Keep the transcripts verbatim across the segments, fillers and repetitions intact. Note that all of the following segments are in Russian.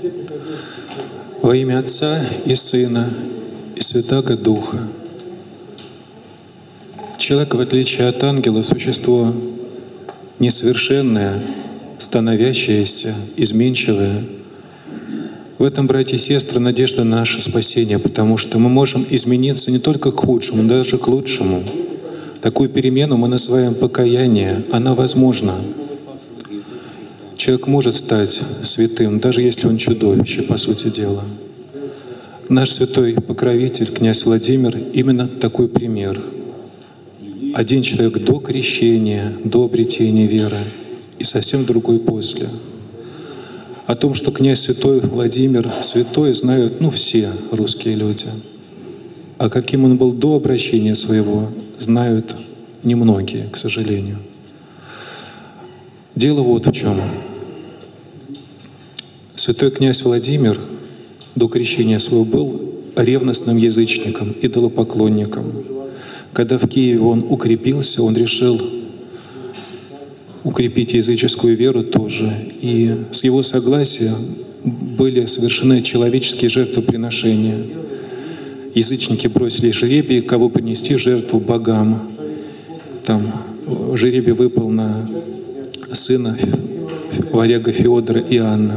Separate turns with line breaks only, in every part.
Во имя Отца и Сына и Святаго Духа. Человек, в отличие от ангела, существо несовершенное, становящееся, изменчивое. В этом, братья и сестры, надежда на наше спасение, потому что мы можем измениться не только к худшему, но даже к лучшему. Такую перемену мы называем покаяние. Она возможна. Человек может стать святым, даже если он чудовище, по сути дела. Наш святой покровитель, князь Владимир, именно такой пример. Один человек до крещения, до обретения веры, и совсем другой после. О том, что князь святой Владимир святой, знают ну все русские люди. А каким он был до обращения своего, знают немногие, к сожалению. Дело вот в чем. Святой князь Владимир до крещения своего был ревностным язычником, идолопоклонником. Когда в Киеве он укрепился, он решил укрепить языческую веру тоже. И с его согласия были совершены человеческие жертвоприношения. Язычники бросили жребий, кого принести в жертву богам. Там жребий выпал на сына варяга Феодора и Анны.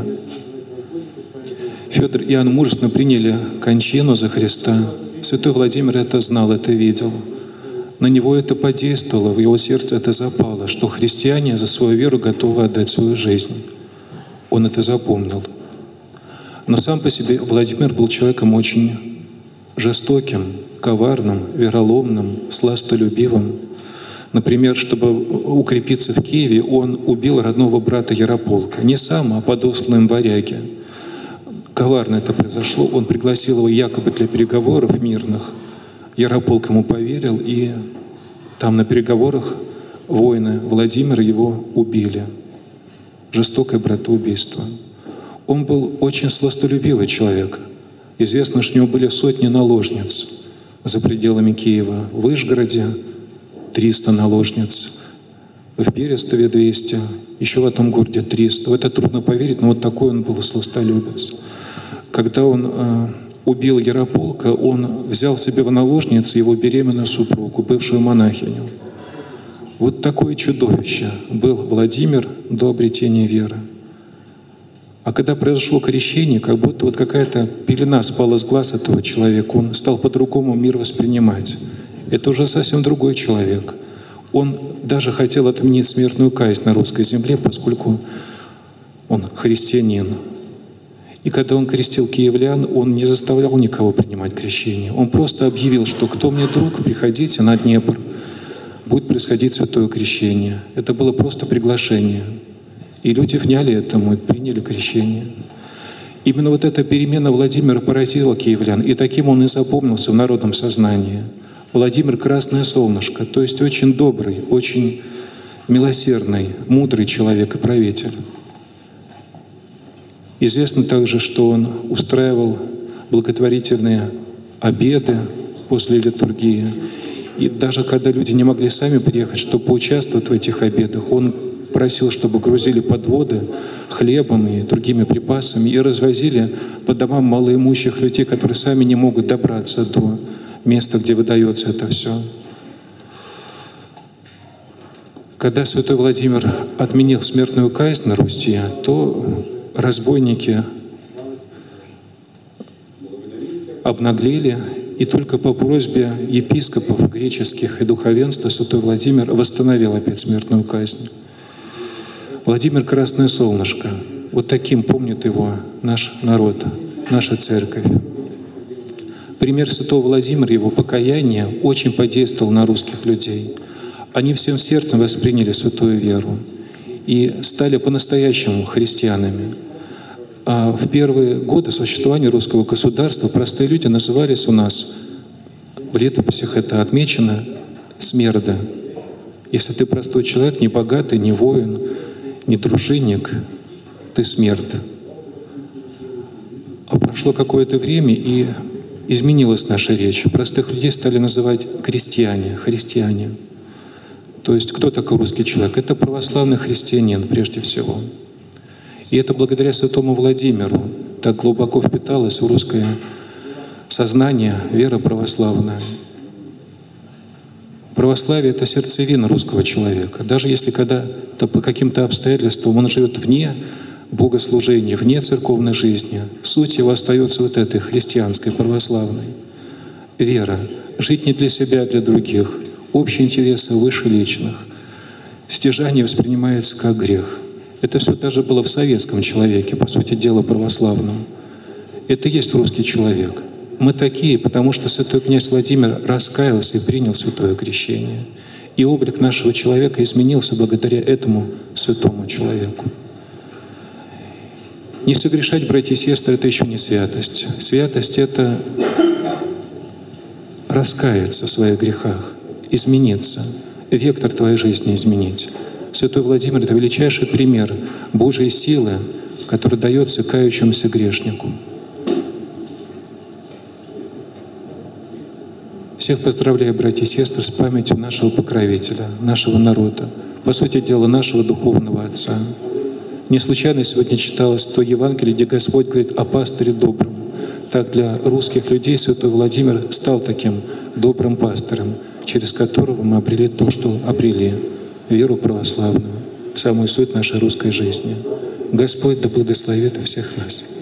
Федор и Иоанн мужественно приняли кончину за Христа. Святой Владимир это знал, это видел. На него это подействовало, в его сердце это запало, что христиане за свою веру готовы отдать свою жизнь. Он это запомнил. Но сам по себе Владимир был человеком очень жестоким, коварным, вероломным, сластолюбивым. Например, чтобы укрепиться в Киеве, он убил родного брата Ярополка. Не сам, а подосланным варяге. Коварно это произошло. Он пригласил его якобы для переговоров мирных. Ярополк ему поверил, и там на переговорах воины Владимира его убили. Жестокое братоубийство. Он был очень сластолюбивый человек. Известно, что у него были сотни наложниц за пределами Киева. В Вышгороде триста наложниц, в Берестове двести, еще в одном городе триста. В это трудно поверить, но вот такой он был сластолюбец. Когда он э, убил Ярополка, он взял себе в наложницы его беременную супругу, бывшую монахиню. Вот такое чудовище был Владимир до обретения веры. А когда произошло крещение, как будто вот какая-то пелена спала с глаз этого человека, он стал по-другому мир воспринимать. Это уже совсем другой человек. Он даже хотел отменить смертную казнь на русской земле, поскольку он христианин. И когда он крестил киевлян, он не заставлял никого принимать крещение. Он просто объявил, что кто мне друг, приходите на Днепр, будет происходить святое крещение. Это было просто приглашение. И люди вняли этому и приняли крещение. Именно вот эта перемена Владимира поразила киевлян, и таким он и запомнился в народном сознании. Владимир — красное солнышко, то есть очень добрый, очень милосердный, мудрый человек и правитель. Известно также, что он устраивал благотворительные обеды после литургии. И даже когда люди не могли сами приехать, чтобы поучаствовать в этих обедах, он просил, чтобы грузили подводы хлебом и другими припасами и развозили по домам малоимущих людей, которые сами не могут добраться до места, где выдается это все. Когда святой Владимир отменил смертную казнь на Руси, то разбойники обнаглели, и только по просьбе епископов греческих и духовенства святой Владимир восстановил опять смертную казнь. Владимир — красное солнышко. Вот таким помнит его наш народ, наша церковь. Пример святого Владимира, его покаяние, очень подействовал на русских людей. Они всем сердцем восприняли святую веру и стали по-настоящему христианами. А в первые годы существования русского государства простые люди назывались у нас, в летописях это отмечено, смерды. Если ты простой человек, не богатый, не воин, не дружинник, ты смерть. А прошло какое-то время, и изменилась наша речь. Простых людей стали называть крестьяне, христиане. То есть кто такой русский человек? Это православный христианин прежде всего. И это благодаря святому Владимиру. так глубоко впиталась в русское сознание вера православная. Православие — это сердцевина русского человека. Даже если когда-то по каким-то обстоятельствам он живет вне богослужения, вне церковной жизни, суть его остается вот этой христианской, православной. Вера. Жить не для себя, а для других. Общие интересы выше личных. Стяжание воспринимается как грех. Это все даже было в советском человеке, по сути дела, православном. Это и есть русский человек. Мы такие, потому что святой князь Владимир раскаялся и принял святое крещение. И облик нашего человека изменился благодаря этому святому человеку. Не согрешать, братья и сестры, это еще не святость. Святость — это раскаяться в своих грехах, измениться, вектор твоей жизни изменить. Святой Владимир — это величайший пример Божьей силы, который дается кающемуся грешнику. Всех поздравляю, братья и сестры, с памятью нашего покровителя, нашего народа, по сути дела, нашего духовного отца. Не случайно сегодня читалось то Евангелие, где Господь говорит о пастыре добром. Так для русских людей святой Владимир стал таким добрым пастырем, через которого мы обрели то, что обрели — веру православную, самую суть нашей русской жизни. Господь да благословит всех нас.